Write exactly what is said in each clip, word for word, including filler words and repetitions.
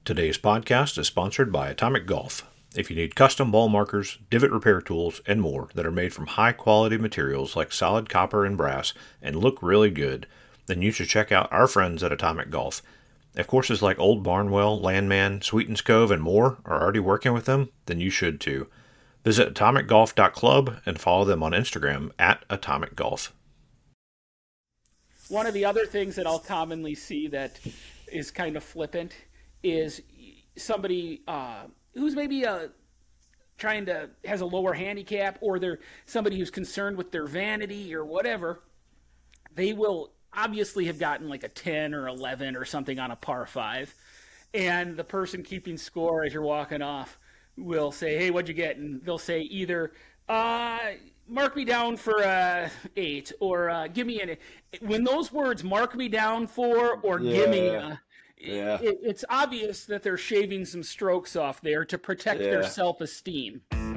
Today's podcast is sponsored by Atomic Golf. If you need custom ball markers, divot repair tools, and more that are made from high-quality materials like solid copper and brass and look really good, then you should check out our friends at Atomic Golf. If courses like Old Barnwell, Landman, Sweetens Cove, and more are already working with them, then you should too. Visit atomic golf dot club and follow them on Instagram at Atomic Golf. One of the other things that I'll commonly see that is kind of flippant is somebody uh, who's maybe uh, trying to, has a lower handicap, or they're somebody who's concerned with their vanity or whatever. They will obviously have gotten like a ten or eleven or something on a par five. And the person keeping score as you're walking off will say, hey, what'd you get? And they'll say either, uh, mark me down for a eight, or uh, give me an, when those words mark me down for, or Yeah. give me a, Yeah. it, it's obvious that they're shaving some strokes off there to protect their Yeah. self-esteem.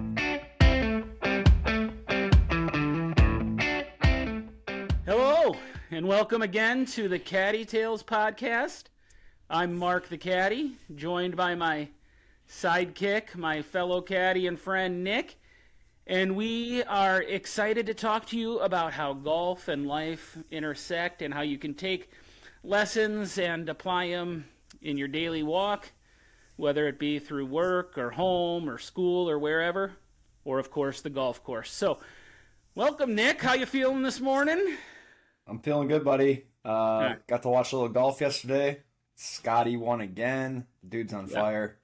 Hello, and welcome again to the Caddy Tales podcast. I'm Mark the Caddy, joined by my sidekick, my fellow caddy and friend Nick, and we are excited to talk to you about how golf and life intersect and how you can take lessons and apply them in your daily walk, whether it be through work or home or school or wherever, or of course the golf course. So, welcome Nick. How you feeling this morning? I'm feeling good, buddy. Uh, right. Got to watch a little golf yesterday. Scotty won again. Dude's on Yeah. fire.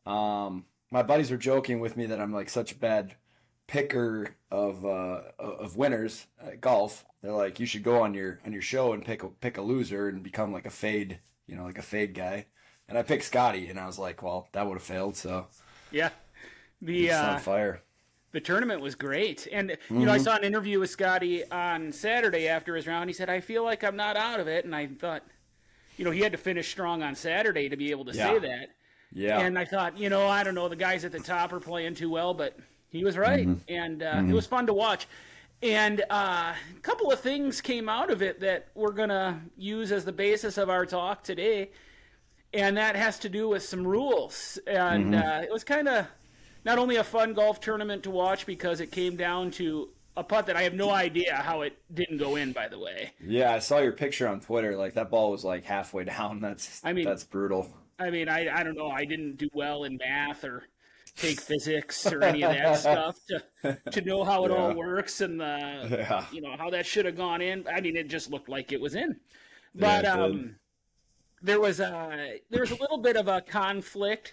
Um, my buddies were joking with me that I'm like such a bad picker of uh, of winners at golf. They're like, you should go on your on your show and pick a pick a loser and become like a fade, you know, like a fade guy. And I picked Scotty, and I was like, well, that would have failed. So Yeah. The he's uh, on fire. the tournament was great. And, you know, I saw an interview with Scotty on Saturday after his round. He said, I feel like I'm not out of it. And I thought, you know, he had to finish strong on Saturday to be able to say Yeah. that. Yeah. And I thought, you know, I don't know, the guys at the top are playing too well, but he was right. And uh, it was fun to watch. And uh, a couple of things came out of it that we're going to use as the basis of our talk today. And that has to do with some rules. And uh, it was kind of not only a fun golf tournament to watch because it came down to a putt that I have no idea how it didn't go in, by the way. Yeah, I saw your picture on Twitter. Like that ball was like halfway down. That's I mean- that's brutal. I mean, I, I don't know. I didn't do well in math or take physics or any of that stuff to to know how it all Yeah. works and the Yeah. you know how that should have gone in. I mean, it just looked like it was in, but Yeah, it did. um, there was a there was a little bit of a conflict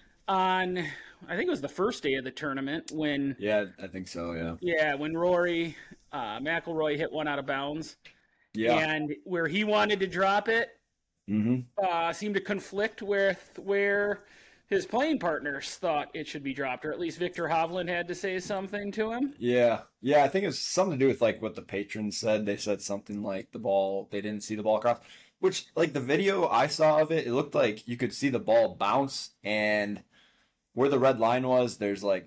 on, I think it was the first day of the tournament when Yeah, I think so. Yeah. yeah when Rory uh, McIlroy hit one out of bounds, Yeah. and where he wanted to drop it Mm-hmm. uh, seemed to conflict with where his playing partners thought it should be dropped, or at least Victor Hovland had to say something to him. Yeah. Yeah. I think it was something to do with like what the patrons said. They said something like the ball, they didn't see the ball cross, which like the video I saw of it, it looked like you could see the ball bounce, and where the red line was, there's like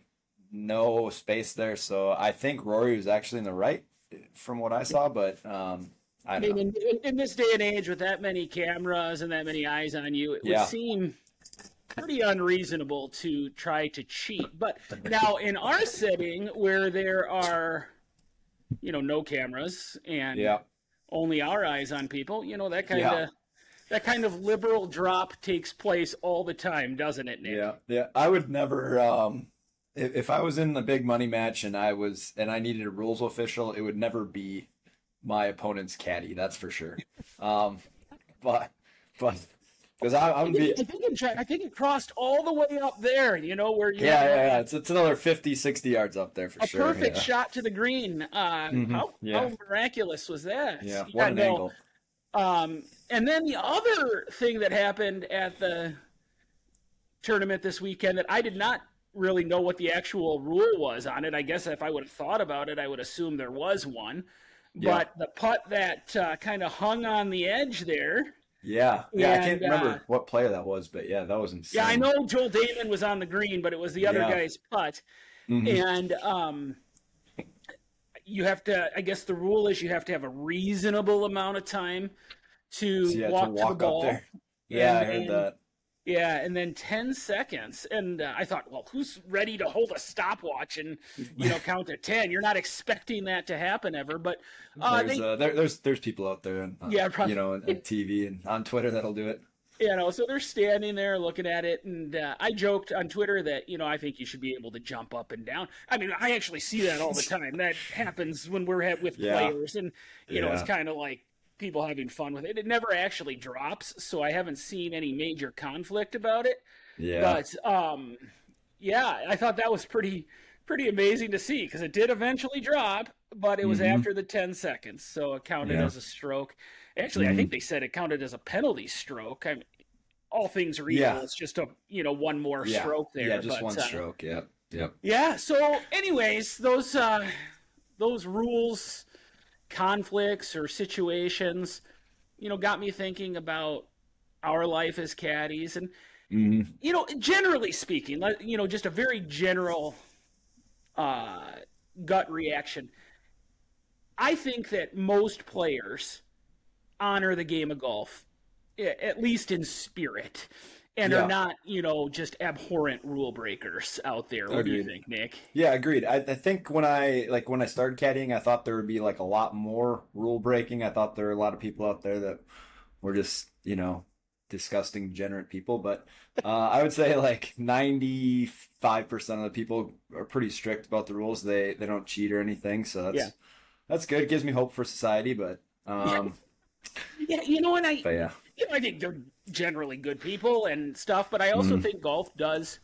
no space there. So I think Rory was actually in the right from what I saw, but um, I I don't mean, know. in, in this day and age, with that many cameras and that many eyes on you, it Yeah. would seem pretty unreasonable to try to cheat. But now, in our setting, where there are, you know, no cameras and Yeah. only our eyes on people, you know, that kind of Yeah. that kind of liberal drop takes place all the time, doesn't it, Nick? Yeah, yeah. I would never. Um, if, if I was in the big money match and I was and I needed a rules official, it would never be my opponent's caddy. That's for sure. Um, but but because I I'm think, be I, think it, tra- I think it crossed all the way up there, you know, where you yeah, have yeah, yeah. It's it's another fifty, sixty yards up there for a sure. perfect yeah. shot to the green. Uh, Mhm, how, yeah. how miraculous was that? Yeah, You what an gotta know. angle. Um, and then the other thing that happened at the tournament this weekend that I did not really know what the actual rule was on it. I guess if I would have thought about it, I would assume there was one. Yeah. But the putt that uh, kind of hung on the edge there. Yeah, yeah. I And, can't remember uh, what player that was, but yeah, that was insane. Yeah, I know Joel Damon was on the green, but it was the other Yeah. guy's putt. Mhm. And um, you have to, I guess the rule is you have to have a reasonable amount of time to So you had walk to to, walk the up ball. there. Yeah, I And heard then that. Yeah, and then ten seconds. And uh, I thought, well, who's ready to hold a stopwatch and, you know, count to ten? You're not expecting that to happen ever. But uh, there's, they, uh, there, there's there's people out there, on, yeah, probably, you know, on, on T V and on Twitter that'll do it. You know, so they're standing there looking at it. And uh, I joked on Twitter that, you know, I think you should be able to jump up and down. I mean, I actually see that all the time. That happens when we're with Yeah. players. And, you know, Yeah. it's kind of like people having fun with it. It never actually drops. So I haven't seen any major conflict about it. Yeah. But um, yeah, I thought that was pretty pretty amazing to see because it did eventually drop, but it was Mhm. after the ten seconds, so it counted Yeah. as a stroke. Actually, I think they said it counted as a penalty stroke. I mean, all things are equal. Yeah. It's just a you know one more yeah. stroke there. Yeah, just but, one uh, stroke. Yep. Yep. Yeah. So, anyways, those uh, those rules, conflicts, or situations, you know, got me thinking about our life as caddies and. Mm-hmm. You know, generally speaking, like, you know, just a very general uh, gut reaction. I think that most players honor the game of golf, at least in spirit, and Yeah. are not, you know, just abhorrent rule breakers out there. What do you Agreed. think, Nick? Yeah, agreed. I, I think when I like when I started caddying, I thought there would be like a lot more rule breaking. I thought there were a lot of people out there that were just, you know, disgusting, degenerate people. But uh, I would say like ninety-five percent of the people are pretty strict about the rules. They they don't cheat or anything. So that's Yeah. that's good. It gives me hope for society. But um, Yeah, you know, and I, but yeah, you know, I think they're generally good people and stuff, but I also Mhm. think golf does,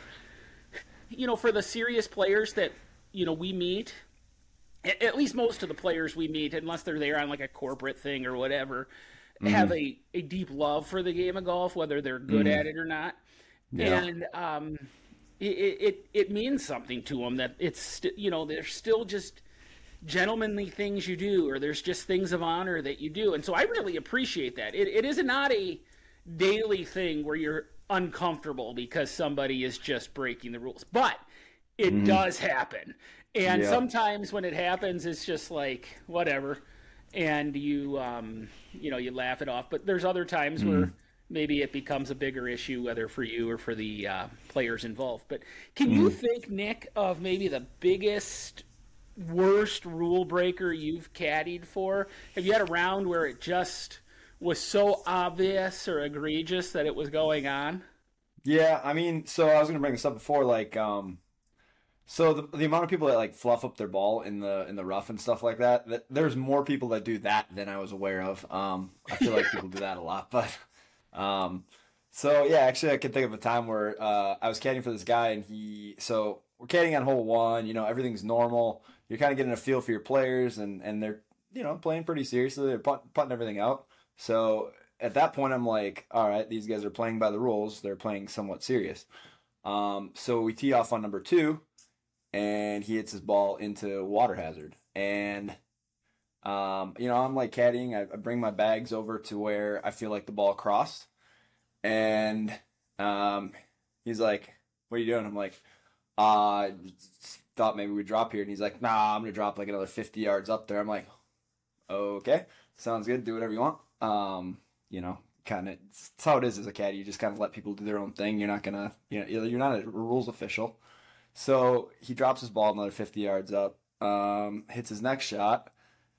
you know, for the serious players that, you know, we meet, a- at least most of the players we meet, unless they're there on like a corporate thing or whatever, have a, a deep love for the game of golf, whether they're good Mhm. at it or not. Yeah. And um, it, it, it means something to them that it's, st- you know, there's still just gentlemanly things you do, or there's just things of honor that you do. And so I really appreciate that. It, it is not a daily thing where you're uncomfortable because somebody is just breaking the rules, but it does happen. And Yeah. sometimes when it happens, it's just like, whatever. And you, um, you know, you laugh it off. But there's other times where maybe it becomes a bigger issue, whether for you or for the uh, players involved. But can you think, Nick, of maybe the biggest worst rule breaker you've caddied for? Have you had a round where it just was so obvious or egregious that it was going on? Yeah, I mean, so I was gonna bring this up before, like, um, so the the amount of people that like fluff up their ball in the in the rough and stuff like that, that there's more people that do that than I was aware of. Um, I feel like people do that a lot, but um, so yeah, actually, I can think of a time where uh, I was caddying for this guy, and he, so we're caddying on hole one, you know, everything's normal. You're kind of getting a feel for your players, and and they're, you know, playing pretty seriously. They're putt, putting everything out. So at that point, I'm like, all right, these guys are playing by the rules. They're playing somewhat serious. Um, so we tee off on number two, and he hits his ball into water hazard. And, um, you know, I'm like caddying. I, I bring my bags over to where I feel like the ball crossed. And um, he's like, what are you doing? I'm like, uh, thought maybe we'd drop here. And he's like, nah, I'm going to drop like another fifty yards up there. I'm like, okay, sounds good. Do whatever you want. Um, you know, kind of, it's how it is as a caddy. You just kind of let people do their own thing. You're not going to, you know, you're not a rules official. So he drops his ball another fifty yards up, um, hits his next shot,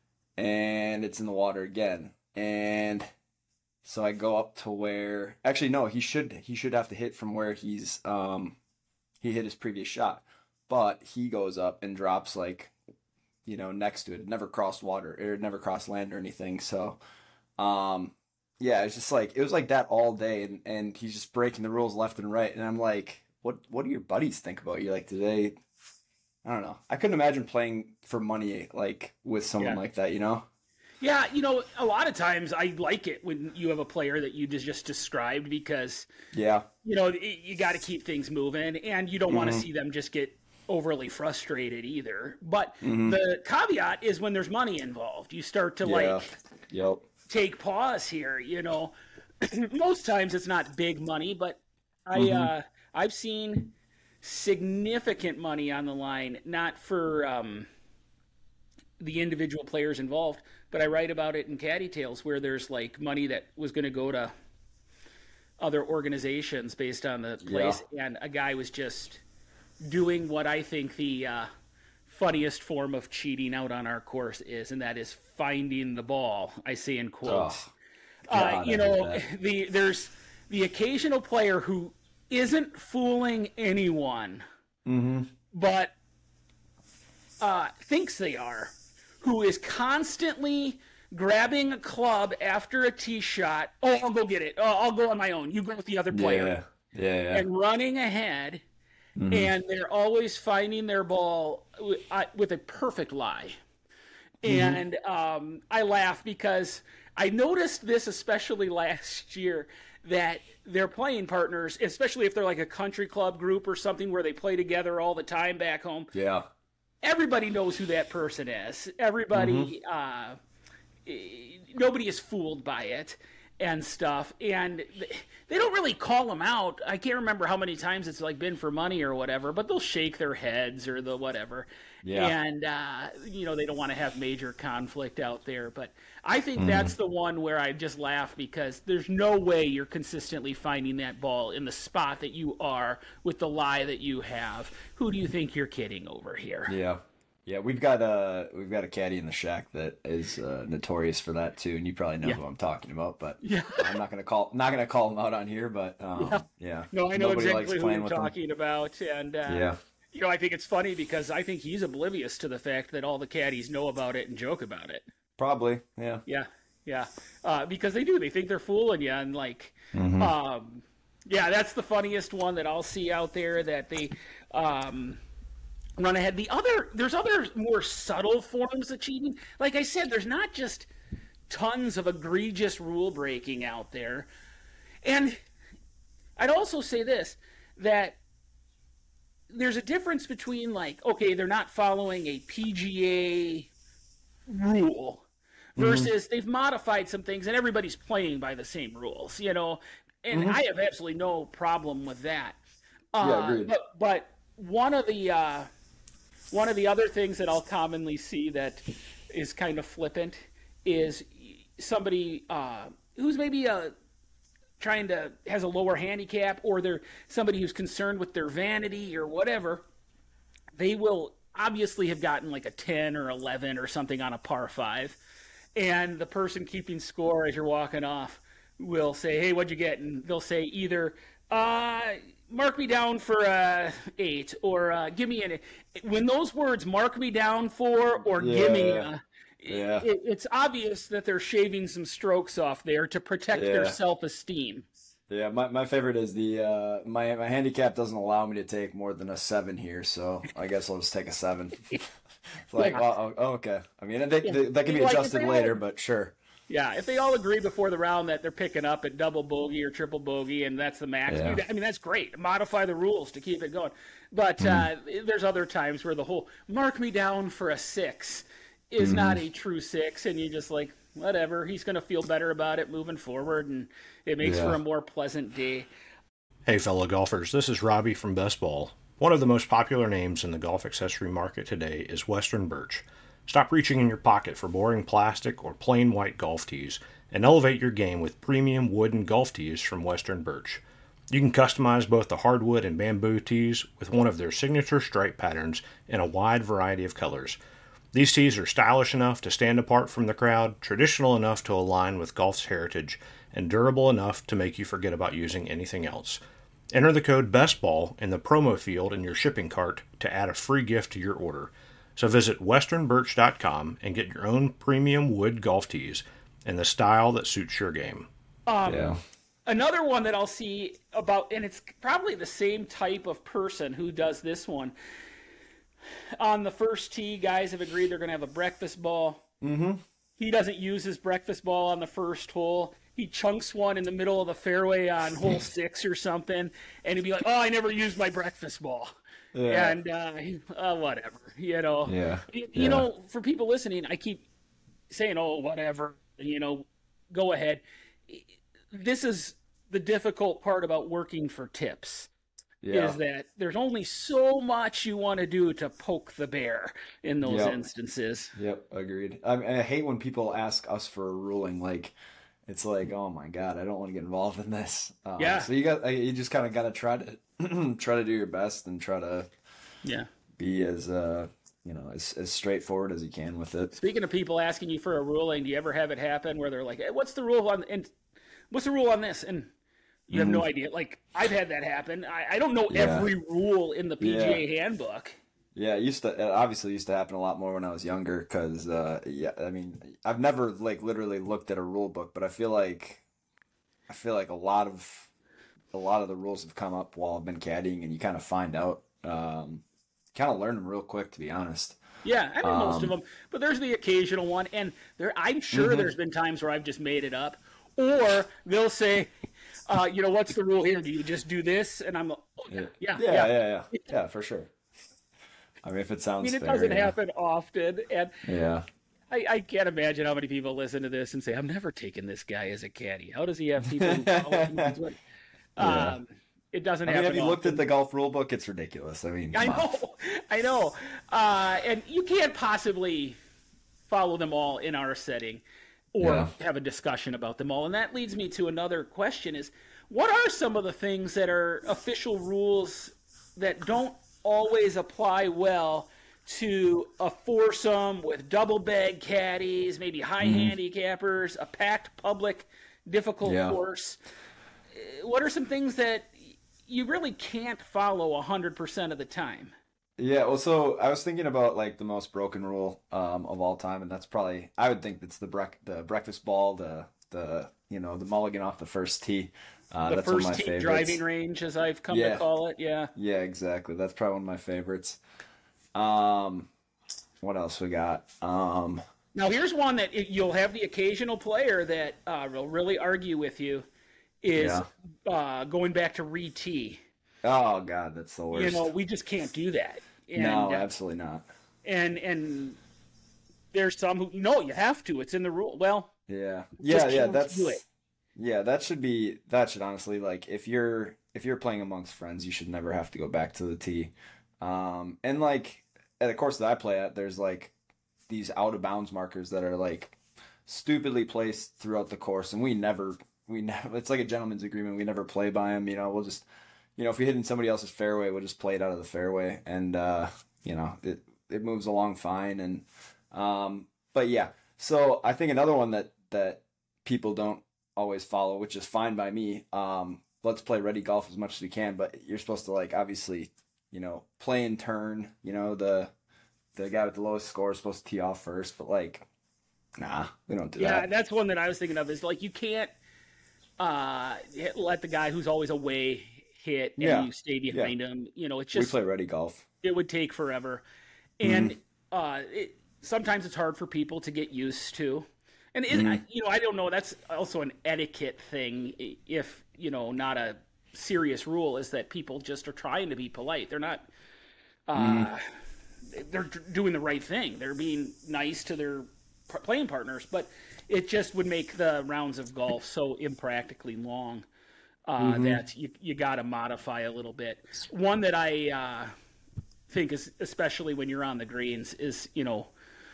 and it's in the water again. And so I go up to where, actually no, he should he should have to hit from where he's um he hit his previous shot, but he goes up and drops like, you know, next to it. It never crossed water, it never crossed land or anything. So um yeah, it's just like, it was like that all day, and and he's just breaking the rules left and right, and I'm like, what what do your buddies think about you? Like, do they, I don't know. I couldn't imagine playing for money like with someone Yeah. like that, you know? Yeah, you know, a lot of times I like it when you have a player that you just just described because, Yeah. you know, y- you got to keep things moving and you don't want to see them just get overly frustrated either. But the caveat is when there's money involved, you start to Yeah. like Yep. take pause here, you know. Most times it's not big money, but I uh I've seen significant money on the line, not for um the individual players involved, but I write about it in Caddy Tales where there's like money that was going to go to other organizations based on the place, Yeah. and a guy was just doing what I think the uh, funniest form of cheating out on our course is, and that is finding the ball. I say in quotes. Oh, uh, God, you I know, hate the there's the occasional player who isn't fooling anyone, Mm-hmm. but uh, thinks they are, who is constantly grabbing a club after a tee shot. Oh, I'll go get it. Oh, I'll go on my own. You go with the other player. Yeah. Yeah. Yeah. And running ahead, Mhm. and they're always finding their ball with, uh, with a perfect lie. Mm-hmm. And um, I laugh because I noticed this especially last year, that their playing partners, especially if they're like a country club group or something where they play together all the time back home, Yeah. everybody knows who that person is. Everybody, Mm-hmm. uh, nobody is fooled by it and stuff. And they don't really call them out. I can't remember how many times it's like been for money or whatever, but they'll shake their heads or the whatever. Yeah. And, uh, you know, they don't want to have major conflict out there. But I think Mm-hmm. that's the one where I just laugh, because there's no way you're consistently finding that ball in the spot that you are with the lie that you have. Who do you think you're kidding over here? Yeah. Yeah, we've got a we've got a caddy in the shack that is uh, notorious for that too, and you probably know Yeah. who I'm talking about. But Yeah. I'm not gonna call not gonna call him out on here. But um, Yeah. yeah. No, I know Nobody exactly likes who playing you're with him. talking about, and uh, Yeah. you know, I think it's funny because I think he's oblivious to the fact that all the caddies know about it and joke about it. Probably. Yeah. Yeah, yeah, uh, because they do. They think they're fooling you, and like, Mm-hmm. um, yeah, that's the funniest one that I'll see out there. That they um, run ahead. The other, there's other more subtle forms of cheating. Like I said, there's not just tons of egregious rule breaking out there, and I'd also say this, that there's a difference between, like, okay, they're not following a P G A rule versus they've modified some things and everybody's playing by the same rules, you know, and I have absolutely no problem with that. Uh, Yeah, agreed. But, but one of the uh, one of the other things that I'll commonly see that is kind of flippant is somebody uh, who's maybe a trying to has a lower handicap, or they're somebody who's concerned with their vanity or whatever. They will obviously have gotten like a ten or eleven or something on a par five, and the person keeping score as you're walking off will say, "Hey, what'd you get?" And they'll say either, uh, "Mark me down for a eight," or uh, "Give me an." When those words "mark me down for" or "give me Yeah. a," Yeah. it, it's obvious that they're shaving some strokes off there to protect their Yeah. self-esteem. Yeah, my, my favorite is the uh, my my handicap doesn't allow me to take more than a seven here, so I guess I'll just take a seven. It's like, Yeah. well, oh, okay. I mean, they, Yeah. they, that can be Like, if adjusted they later, all- but sure. Yeah, if they all agree before the round that they're picking up at double bogey or triple bogey, and that's the max, Yeah. dude, I mean, that's great. Modify the rules to keep it going. But Mm-hmm. uh, there's other times where the whole "mark me down for a six" is Mm-hmm. not a true six, and you just like, whatever, he's going to feel better about it moving forward, and it makes Yeah. for a more pleasant day. Hey, fellow golfers, this is Robbie from Best Ball. One of the most popular names in the golf accessory market today is Western Birch. Stop reaching in your pocket for boring plastic or plain white golf tees and elevate your game with premium wooden golf tees from Western Birch. You can customize both the hardwood and bamboo tees with one of their signature stripe patterns in a wide variety of colors. These tees are stylish enough to stand apart from the crowd, traditional enough to align with golf's heritage, and durable enough to make you forget about using anything else. Enter the code BESTBALL in the promo field in your shipping cart to add a free gift to your order. So visit western birch dot com and get your own premium wood golf tees in the style that suits your game. Um, Yeah. Another one that I'll see about, and it's probably the same type of person who does this one. On the first tee, guys have agreed they're going to have a breakfast ball. Mm-hmm. He doesn't use his breakfast ball on the first hole. He chunks one in the middle of the fairway on hole six or something, and he'd be like, "Oh, I never used my breakfast ball." Yeah. And uh, uh, whatever, you know. Yeah. You, Yeah. you know, for people listening, I keep saying, "Oh, whatever," you know, go ahead. This is the difficult part about working for tips. Yeah. Is that there's only so much you want to do to poke the bear in those Yep. instances. Yep, agreed. I, I hate when people ask us for a ruling. Like, it's like, oh my god, I don't want to get involved in this. Um, Yeah. So you got you just kind of got to try to try to do your best and try to Yeah. be as uh you know as as straightforward as you can with it. Speaking of people asking you for a ruling, do you ever have it happen where they're like, hey, "What's the rule on and what's the rule on this?" And you have no idea. Like I've had that happen. I, I don't know Yeah. every rule in the P G A handbook. Yeah, it used to it obviously used to happen a lot more when I was younger because uh, yeah, I mean I've never like literally looked at a rule book, but I feel like I feel like a lot of a lot of the rules have come up while I've been caddying, and you kind of find out, um, kind of learn them real quick, to be honest. Yeah, I know most of Um, them, but there's the occasional one, and there I'm sure Mm-hmm. there's been times where I've just made it up, or they'll say, uh, "You know, what's the rule here? Do you just do this?" And I'm like, oh, yeah, yeah, Yeah, yeah. yeah, yeah, yeah, for sure. I mean, if it I sounds mean, it fair, doesn't yeah. happen often, and Yeah, I, I can't imagine how many people listen to this and say, "I'm never taking this guy as a caddy. How does he have people?" Who follow him? um, Yeah. It doesn't I mean, happen. have you looked often. at the golf rule book? It's ridiculous. I mean, I come on. know, I know, uh, and you can't possibly follow them all in our setting or Yeah. have a discussion about them all. And that leads me to another question: is what are some of the things that are official rules that don't always apply well to a foursome with double bag caddies, maybe high handicappers, a packed public, difficult Yeah. course? Uh, What are some things that you really can't follow one hundred percent of the time? Yeah, well, so I was thinking about like the most broken rule um, of all time, and that's probably I would think it's the brec- the breakfast ball, the the you know the mulligan off the first tee. Uh, The that's one of first my tee favorites. driving range, as I've come to Yeah. call it. Yeah. Yeah, exactly. That's probably one of my favorites. Um, what else we got? Um, Now, here's one that it- you'll have the occasional player that uh, will really argue with you is uh, going back to re-tee. oh God, that's the worst. You know, we just can't do that. And, no, uh, absolutely not. and and there's some who no, you have to. It's in the rule. Well, Yeah, just yeah, yeah. can't That's do it. yeah. That should be that should honestly like if you're if you're playing amongst friends, you should never have to go back to the tee. Um, and like at the course that I play at, there's like these out of bounds markers that are like stupidly placed throughout the course, and we never we never. It's like a gentleman's agreement. We never play by them. You know, we'll just you know if we hit in somebody else's fairway, we'll just play it out of the fairway, and uh, you know it it moves along fine. And um, but yeah, so I think another one that that people don't always follow, which is fine by me. Um, let's play ready golf as much as we can, but you're supposed to like obviously, you know, play in turn. You know, the the guy with the lowest score is supposed to tee off first, but like, nah, we don't do Yeah, that. that's one that I was thinking of. Is like you can't uh, hit, let the guy who's always away hit and Yeah. you stay behind him. You know, it's We just play ready golf. it would take forever, and uh, it, sometimes it's hard for people to get used to. And it, I, you know, I don't know. That's also an etiquette thing. i- If you know, not a serious rule, is that people just are trying to be polite. They're not. Uh, They're d- doing the right thing. They're being nice to their p- playing partners, but it just would make the rounds of golf so impractically long uh, that you you got to modify a little bit. One that I uh, think is especially when you're on the greens is you know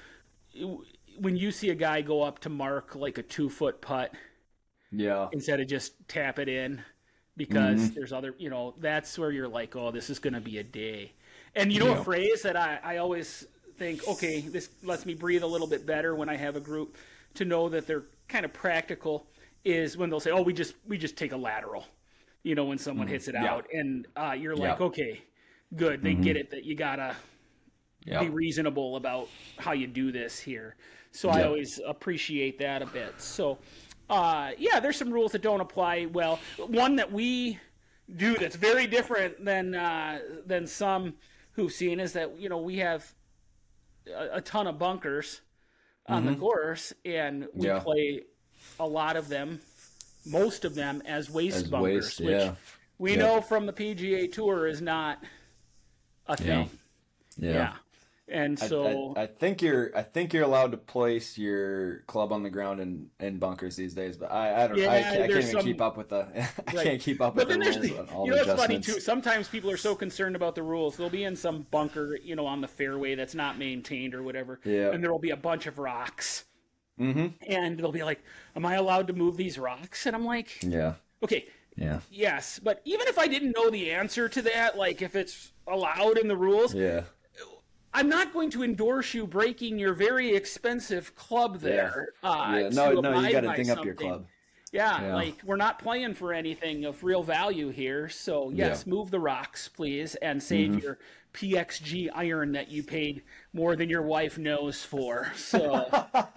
when you see a guy go up to mark like a two foot putt Yeah. instead of just tap it in because there's other, you know, that's where you're like, oh, this is going to be a day. And you know, Yeah. a phrase that I, I always think, okay, this lets me breathe a little bit better when I have a group to know that they're kind of practical is when they'll say, oh, we just, we just take a lateral, you know, when someone hits it Yeah. out and uh, you're like, Yeah. okay, good. They get it that you gotta Yeah. be reasonable about how you do this here. So I Yeah. always appreciate that a bit. So, uh, yeah, there's some rules that don't apply well. One that we do that's very different than uh, than some who've seen is that you know we have a, a ton of bunkers on the course, and we Mm-hmm. Yeah. play a lot of them, most of them as waist As bunkers, waist, which yeah. we Yeah. know from the P G A Tour is not a thing. Yeah. Yeah. And I- so I, I think you're I think you're allowed to place your club on the ground in, in bunkers these days, but I, I don't Yeah, I, can't, I can't there's even some- keep up with the I Right. can't keep up But with then the there's rules the, and all you know the what's funny adjustments. too. Sometimes people are so concerned about the rules. They'll be in some bunker, you know, on the fairway that's not maintained or whatever, Yeah. and there will be a bunch of rocks Mm-hmm. And they'll be like, am I allowed to move these rocks? And I'm like, Yeah. okay, Yeah. yes. But even if I didn't know the answer to that, like if it's allowed in the rules, Yeah. I'm not going to endorse you breaking your very expensive club there. Yeah. Uh, yeah. No, to no, you abide got to by ding up your something. club. Yeah, Yeah. like we're not playing for anything of real value here. So yes, Yeah. move the rocks, please, and save Mm-hmm. your P X G iron that you paid more than your wife knows for. So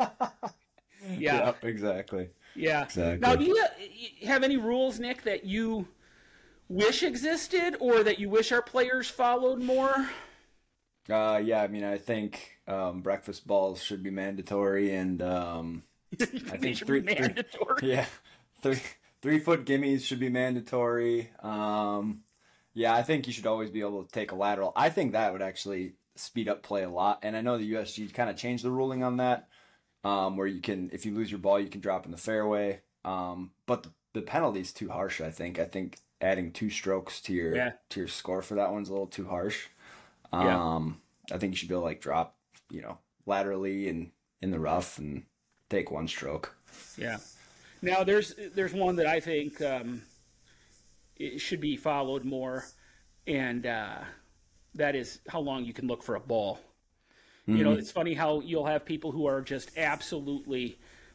yeah, Yep, exactly. yeah. Exactly. Now, do you have any rules, Nick, that you wish existed or that you wish our players followed more? Uh, yeah, I mean, I think um, breakfast balls should be mandatory, and um, I They think should three, be three, mandatory. yeah, three three foot gimmies should be mandatory. Um, yeah, I think you should always be able to take a lateral. I think that would actually speed up play a lot, and I know the U S G kind of changed the ruling on that, um, where you can, if you lose your ball, you can drop in the fairway. Um, but the, the penalty's too harsh. I think. I think adding two strokes to your Yeah. to your score for that one's a little too harsh. Yeah. Um, I think you should be able to like drop, you know, laterally and in the rough and take one stroke. Yeah. Now there's there's one that I think um, it should be followed more, and uh, that is how long you can look for a ball. Mm-hmm. You know, it's funny how you'll have people who are just absolutely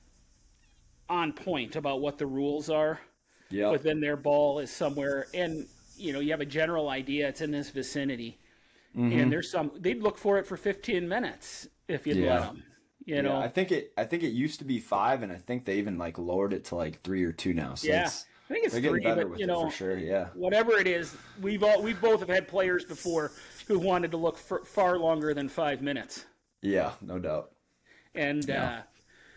on point about what the rules are, Yeah. but then their ball is somewhere, and you know, you have a general idea it's in this vicinity, Mm-hmm. and there's some they'd look for it for fifteen minutes if you'd Yeah. let them. You know, Yeah, I think it. I think it used to be five, and I think they even like lowered it to like three or two now. So yeah, it's, I think it's they're getting three, better but with you it know, for sure. Yeah. whatever it is, we've all we both have had players before who wanted to look for far longer than five minutes, Yeah, no doubt. and Yeah. uh,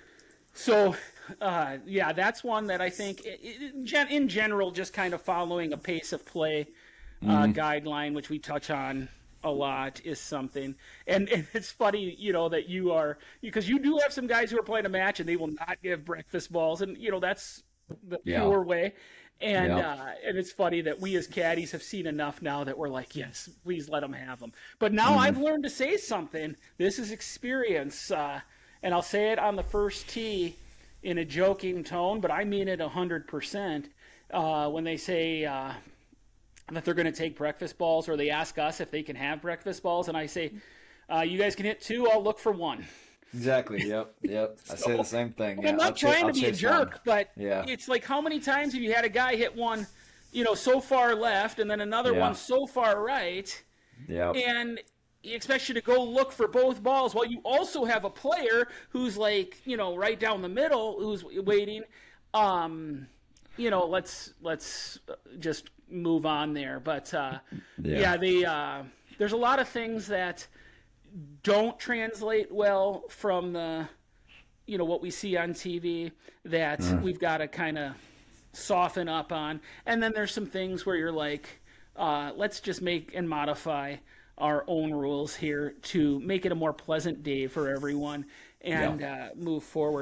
so uh, yeah, that's one that I think i- i- in, gen- in general, just kind of following a pace of play uh, Mm-hmm. guideline, which we touch on a lot, is something. And, and it's funny, you know, that you are because you do have some guys who are playing a match and they will not give breakfast balls, and you know that's the Yeah. pure way. And Yeah. uh, and it's funny that we as caddies have seen enough now that we're like, yes, please let them have them. But now Mm-hmm. I've learned to say something. This is experience, uh, and I'll say it on the first tee in a joking tone, but I mean it a hundred percent. Uh, when they say uh, that they're going to take breakfast balls, or they ask us if they can have breakfast balls, and I say, uh, "You guys can hit two. I'll look for one." Exactly. Yep. Yep. I say the same thing. And Yeah, I'm not I'll cha- trying I'll to be a chase jerk, one. but Yeah. it's like how many times have you had a guy hit one, you know, so far left, and then another Yeah. one so far right, Yep. and he expects you to go look for both balls while you also have a player who's like, you know, right down the middle who's waiting. Um, you know, let's let's just move on there. But uh, Yeah. yeah, the uh, there's a lot of things that don't translate well from the, you know, what we see on T V that we've got to kind of soften up on. And then there's some things where you're like, uh, let's just make and modify our own rules here to make it a more pleasant day for everyone and uh, move forward.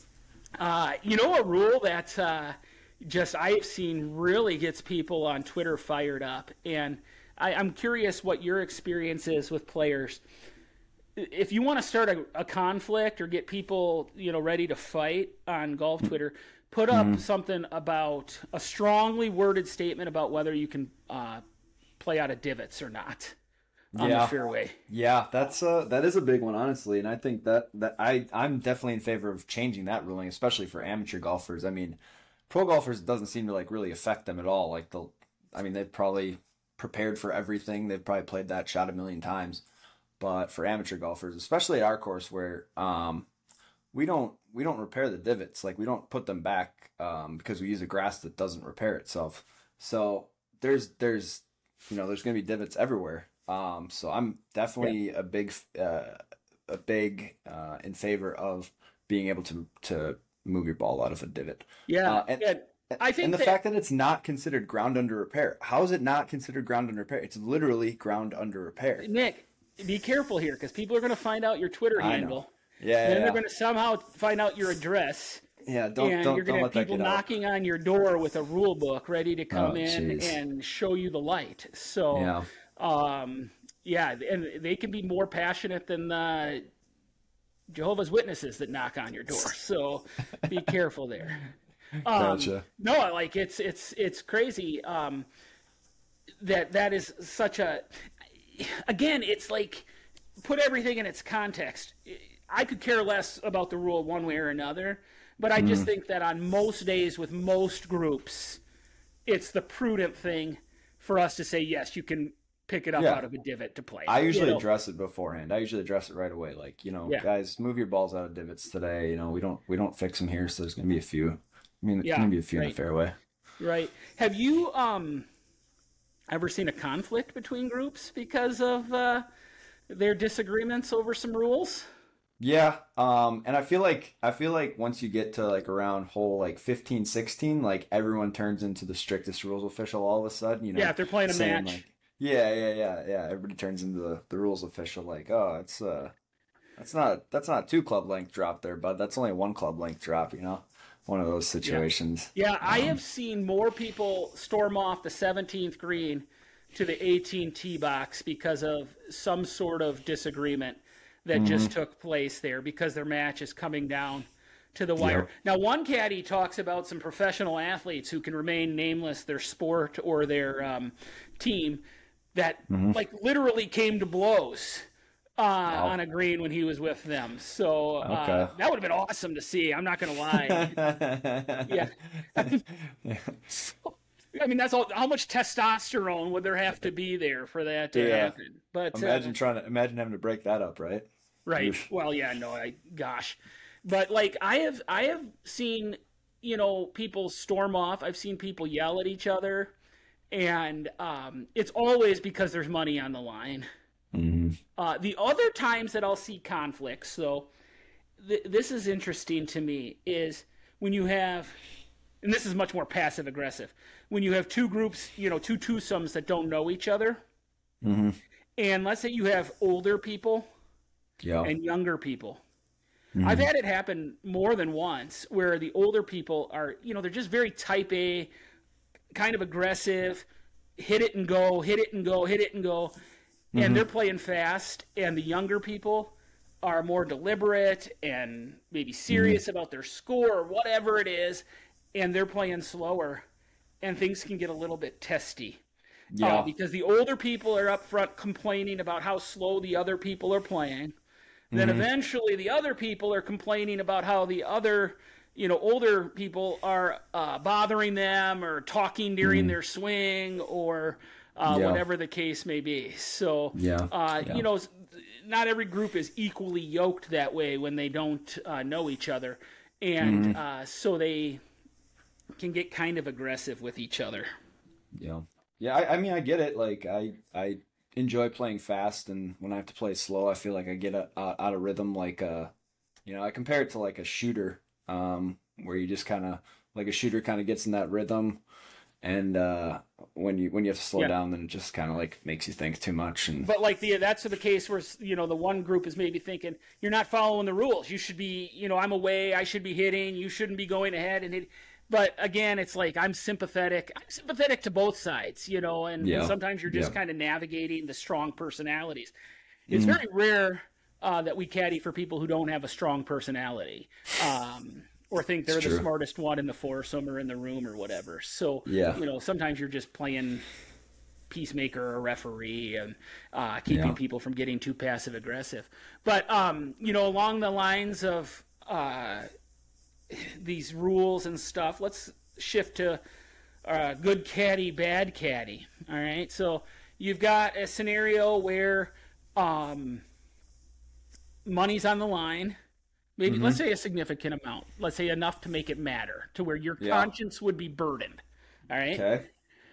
Uh, you know, a rule that uh, just I've seen really gets people on Twitter fired up, and I, I'm curious what your experience is with players. If you want to start a, a conflict or get people, you know, ready to fight on golf Twitter, put up something about a strongly worded statement about whether you can uh, play out of divots or not on Yeah. the fairway. Yeah, that's uh that is a big one, honestly, and I think that that I I'm definitely in favor of changing that ruling, especially for amateur golfers. I mean, pro golfers it doesn't seem to like really affect them at all. Like the, I mean, they've probably prepared for everything. They've probably played that shot a million times. But for amateur golfers, especially at our course where um we don't we don't repair the divots, like we don't put them back um because we use a grass that doesn't repair itself. So there's there's you know there's gonna be divots everywhere. Um, so I'm definitely a big, uh, a big uh, in favor of being able to to move your ball out of a divot. Yeah, Uh, and, yeah. I think and the that- fact that it's not considered ground under repair. How is it not considered ground under repair? It's literally ground under repair. Nick, be careful here because people are going to find out your Twitter I know. handle. Yeah, And then yeah, they're going to somehow find out your address. yeah. Don't and don't you're don't going let to have that people get out. knocking on your door with a rule book ready to come Oh, in jeez. and show you the light. So, Yeah. um, yeah, and they can be more passionate than uh, Jehovah's Witnesses that knock on your door. So be careful there. Um, Gotcha. No, like it's it's it's crazy. Um, that that is such a. Again, it's like put everything in its context. I could care less about the rule one way or another, but I just mm. think that on most days with most groups, it's the prudent thing for us to say yes, you can pick it up yeah. out of a divot to play. I usually you know? address it beforehand. I usually address it right away. Like, you know, yeah. guys, move your balls out of divots today. You know, we don't we don't fix them here, so there's gonna be a few. I mean, yeah, there's gonna be a few right. in the fairway. Right. Have you um ever seen a conflict between groups because of uh, their disagreements over some rules? Yeah, um, and I feel like I feel like once you get to like around hole like fifteen, sixteen, like everyone turns into the strictest rules official all of a sudden. You know, yeah, if they're playing a saying, match. Like, yeah, yeah, yeah, yeah. Everybody turns into the, the rules official. Like, oh, it's uh, that's not that's not a two club length drop there, bud. That's only a one club length drop. You know, one of those situations. Yeah, yeah um, I have seen more people storm off the seventeenth green to the eighteen tee box because of some sort of disagreement that mm-hmm. just took place there because their match is coming down to the wire. Yep. Now, one caddy talks about some professional athletes who can remain nameless, their sport or their um, team, that mm-hmm. like literally came to blows uh, wow. on a green when he was with them. So uh, okay. that would have been awesome to see. I'm not going to lie. yeah. yeah. I mean, that's all. How much testosterone would there have to be there for that to yeah. happen? But imagine uh, trying to imagine having to break that up, right? Right. Oof. Well, yeah, no, I gosh, but like I have, I have seen, you know, people storm off. I've seen people yell at each other, and um, it's always because there's money on the line. Mm-hmm. Uh, the other times that I'll see conflicts, so th- this is interesting to me, is when you have. And this is much more passive aggressive. When you have two groups, you know, two twosomes that don't know each other, mm-hmm. and let's say you have older people yeah. and younger people. Mm-hmm. I've had it happen more than once where the older people are, you know, they're just very type A, kind of aggressive, hit it and go, hit it and go, hit it and go, and mm-hmm. they're playing fast, and the younger people are more deliberate and maybe serious mm-hmm. about their score or whatever it is, and they're playing slower, and things can get a little bit testy. Yeah. Uh, because the older people are up front complaining about how slow the other people are playing. Then mm-hmm. eventually the other people are complaining about how the other, you know, older people are uh, bothering them or talking during mm-hmm. their swing or uh, yeah. whatever the case may be. So, yeah. Uh, yeah. you know, not every group is equally yoked that way when they don't uh, know each other. And mm-hmm. uh, so they can get kind of aggressive with each other. Yeah. Yeah, I, I mean, I get it. Like, I I enjoy playing fast, and when I have to play slow, I feel like I get a, a, out of rhythm. Like, uh, you know, I compare it to like a shooter, um, where you just kind of, like a shooter kind of gets in that rhythm, and uh, when you when you have to slow yeah. down, then it just kind of like makes you think too much. And But like the that's the case where, you know, the one group is maybe thinking, you're not following the rules. You should be, you know, I'm away, I should be hitting, you shouldn't be going ahead and hit. But again, it's like I'm sympathetic. I'm sympathetic to both sides, you know, and yeah. sometimes you're just yeah. kind of navigating the strong personalities. It's mm. very rare uh, that we caddy for people who don't have a strong personality um, or think they're it's the true. smartest one in the foursome or in the room or whatever. So, yeah. you know, sometimes you're just playing peacemaker or referee and uh, keeping yeah. people from getting too passive aggressive. But, um, you know, along the lines of uh, these rules and stuff, let's shift to uh, good caddy, bad caddy. All right. So you've got a scenario where um, money's on the line. Maybe mm-hmm. let's say a significant amount. Let's say enough to make it matter, to where your yeah. conscience would be burdened. All right. Okay.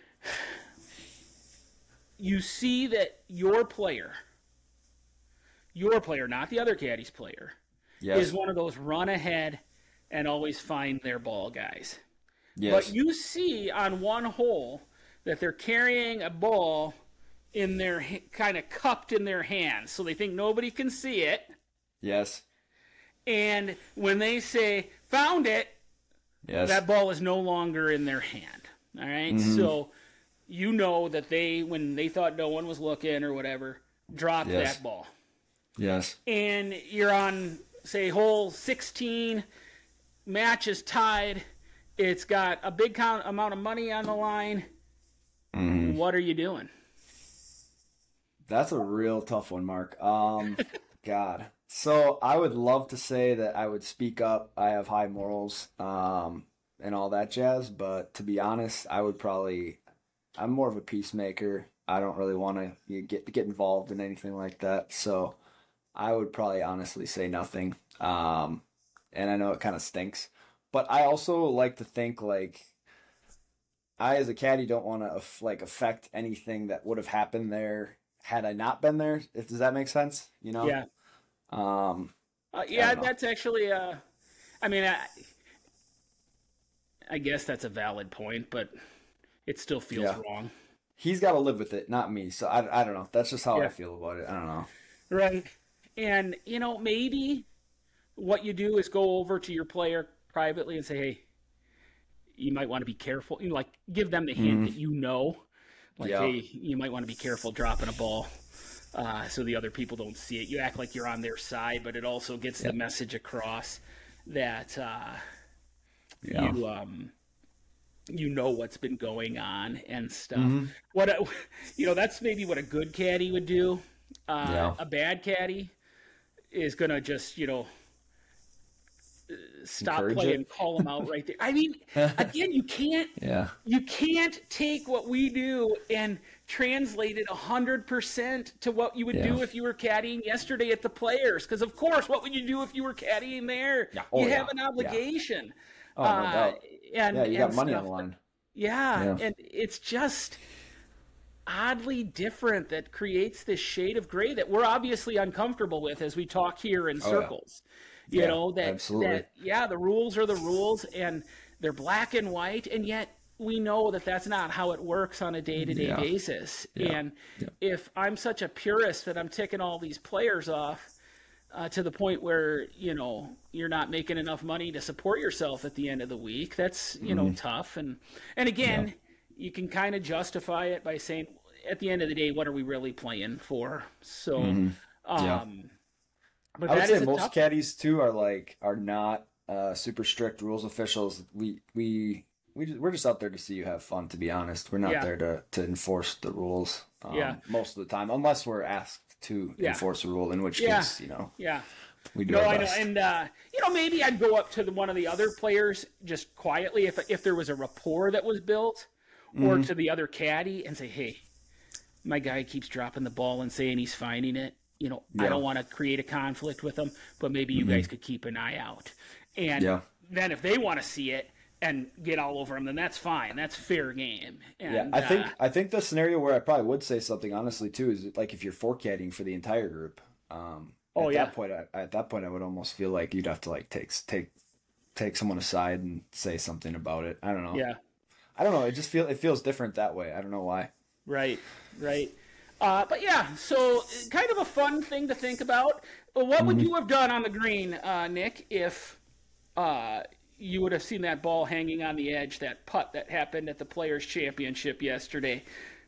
You see that your player, your player, not the other caddy's player, yes. is one of those run ahead and always find their ball guys. Yes. But you see on one hole that they're carrying a ball in their kind of cupped in their hands, so they think nobody can see it. Yes. And when they say found it, yes. that ball is no longer in their hand. All right. Mm-hmm. So you know that they, when they thought no one was looking or whatever, dropped yes. that ball. Yes. And you're on say hole sixteen, match is tied. It's got a big count, amount of money on the line. Mm. What are you doing? That's a real tough one, Mark. Um, God. So I would love to say that I would speak up. I have high morals um, and all that jazz. But to be honest, I would probably, I'm more of a peacemaker. I don't really want to get get involved in anything like that. So I would probably honestly say nothing. Um, and I know it kind of stinks. But I also like to think like I, as a caddy, don't want to like affect anything that would have happened there had I not been there. If does that make sense? You know? Yeah. Um. Uh, yeah, that's actually. Uh, I mean, I, I guess that's a valid point, but it still feels Yeah. wrong. He's got to live with it, not me. So I, I don't know. That's just how Yeah. I feel about it. I don't know. Right. And, you know, maybe what you do is go over to your player privately and say, hey, you might want to be careful. You know, like, give them the hint that you know. Like, Yeah. hey, you might want to be careful dropping a ball uh, so the other people don't see it. You act like you're on their side, but it also gets the message across that uh, Yeah. you um, you know what's been going on and stuff. Mm-hmm. What a, you know, that's maybe what a good caddy would do. Uh, Yeah. A bad caddy is going to just, you know, stop Encourage playing, it. call them out right there. I mean, again, you can't Yeah. you can't take what we do and translate it one hundred percent to what you would Yeah. do if you were caddying yesterday at the Players. Because, of course, what would you do if you were caddying there? Yeah. Oh, you yeah. have an obligation. Oh, no Uh, doubt. and, Yeah, you and got money stuff. on the line. Yeah, Yeah. and it's just oddly different that creates this shade of gray that we're obviously uncomfortable with as we talk here in Oh, yeah. circles. You Yeah, know, that, absolutely. that, yeah, the rules are the rules and they're black and white, and yet we know that that's not how it works on a day-to-day Yeah. basis. Yeah. And Yeah. if I'm such a purist that I'm ticking all these players off uh, to the point where, you know, you're not making enough money to support yourself at the end of the week, that's, you know, tough. And, and again, Yeah. you can kind of justify it by saying, at the end of the day, what are we really playing for? So, um, Yeah. but I would that say is a most tough- caddies too are like are not uh, super strict rules officials. We we we just, we're just out there to see you have fun. To be honest, we're not Yeah. there to, to enforce the rules. Um, Yeah. Most of the time, unless we're asked to Yeah. enforce a rule, in which Yeah. case, you know, Yeah. we do No, our I know, best. and uh, you know, maybe I'd go up to the, one of the other players just quietly if if there was a rapport that was built, or Mm-hmm. to the other caddy and say, "Hey, my guy keeps dropping the ball and saying he's finding it. You know, I Yeah. don't want to create a conflict with him, but maybe you guys could keep an eye out." And Yeah. then if they want to see it and get all over him, then that's fine. That's fair game. And, Yeah, I think uh, I think the scenario where I probably would say something honestly too is like if you're forecading for the entire group. Um, Oh, at yeah. that point, I, at that point, I would almost feel like you'd have to like take take take someone aside and say something about it. I don't know. yeah. I don't know. It just feel it feels different that way. I don't know why. Right, right. Uh, but yeah, so kind of a fun thing to think about. But what would you have done on the green, uh, Nick, if uh, you would have seen that ball hanging on the edge, that putt that happened at the Players' Championship yesterday?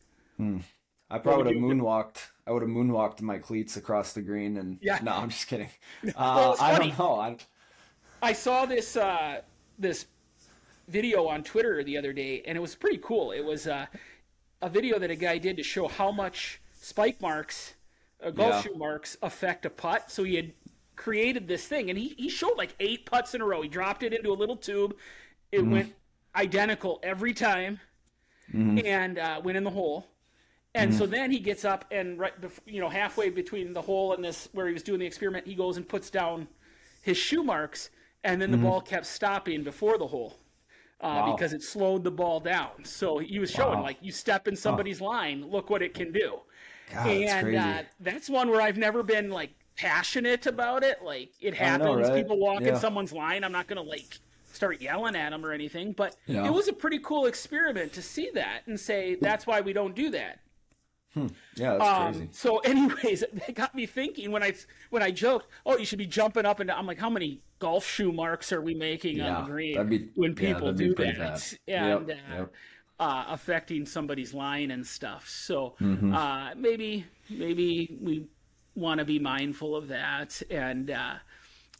I probably would would have you moonwalked. I would have moonwalked my cleats across the green and. Yeah. No, I'm just kidding. Well, Uh, it's I funny. don't know. I, I saw this uh, this video on Twitter the other day, and it was pretty cool. It was uh, a video that a guy did to show how much spike marks, uh, golf Yeah. shoe marks, affect a putt. So he had created this thing, and he, he showed like eight putts in a row. He dropped it into a little tube. It Mm-hmm. went identical every time, and uh, went in the hole. And Mm-hmm. so then he gets up and right, bef- you know, halfway between the hole and this where he was doing the experiment, he goes and puts down his shoe marks, and then the ball kept stopping before the hole uh, Mm-hmm. Wow. because it slowed the ball down. So he was showing Wow. like you step in somebody's line, look what it can do. God, that's and crazy. uh, that's one where I've never been like passionate about it. Like it I know, happens, right? people walk in Yeah. someone's line. I'm not gonna like start yelling at them or anything, but Yeah. it was a pretty cool experiment to see that and say that's why we don't do that. yeah, that's Um, crazy. so, anyways, it got me thinking when I when I joked, "Oh, you should be jumping up and down." I'm like, "How many golf shoe marks are we making Yeah, on the green that'd be- when yeah, people that'd be do pretty that bad. and Yep, uh, yep. Uh, affecting somebody's line and stuff?" So, Mm-hmm. uh, maybe maybe we want to be mindful of that and. Uh,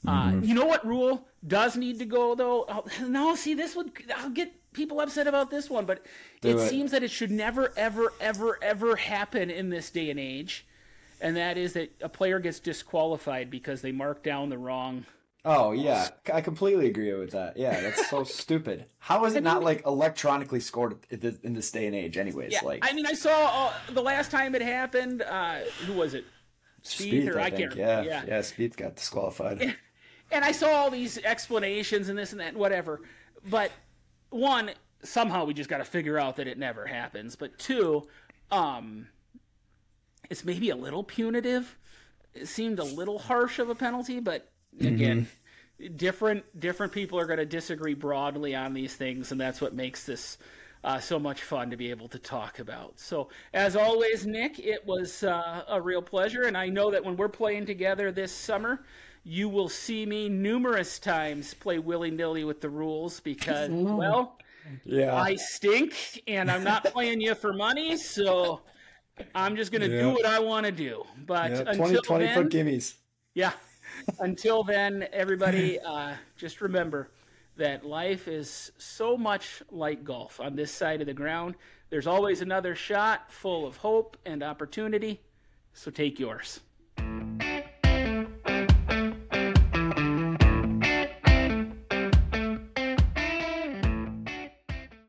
Uh, you know what rule does need to go though? Oh, no, see this would I'll get people upset about this one, but Do it, it. seems that it should never, ever, ever, ever happen in this day and age, and that is that a player gets disqualified because they mark down the wrong. Oh yeah, I completely agree with that. Yeah, that's so stupid. How is it not like electronically scored in this- in this day and age? Anyways, Yeah, like I mean, I saw uh, the last time it happened. Uh, who was it? Speed, Spieth, or I, I think. can't. Yeah, yeah, yeah, Spieth got disqualified. And I saw all these explanations and this and that and whatever. But one, somehow we just got to figure out that it never happens. But two, um, it's maybe a little punitive. It seemed a little harsh of a penalty, but again, mm-hmm. different different people are going to disagree broadly on these things, and that's what makes this uh, so much fun to be able to talk about. So, as always, Nick, it was uh, a real pleasure, and I know that when we're playing together this summer, you will see me numerous times play willy-nilly with the rules because, well, yeah, I stink, and I'm not playing you for money, so I'm just going to yeah. do what I want to do. But yeah, until twenty, twenty then, foot gimmies. Yeah. Until then, everybody, uh, just remember that life is so much like golf. On this side of the ground, there's always another shot full of hope and opportunity, so take yours.